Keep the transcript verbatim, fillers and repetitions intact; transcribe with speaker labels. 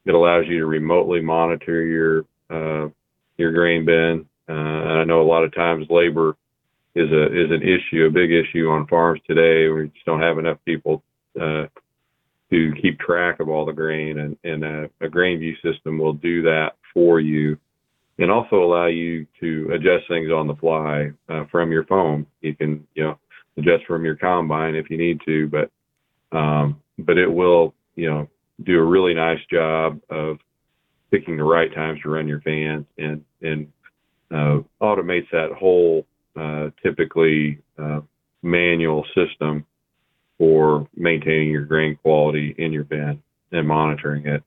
Speaker 1: it allows you to remotely monitor your uh, your grain bin. Uh, and I know a lot of times labor is a is an issue, a big issue on farms today. We just don't have enough people uh, to keep track of all the grain, and, and a, a grain view system will do that for you, and also allow you to adjust things on the fly uh, from your phone. You can, you know, adjust from your combine if you need to, but um, but it will, you know, do a really nice job of picking the right times to run your fans, and and uh, automates that whole uh, typically uh, manual system for maintaining your grain quality in your bin and monitoring it.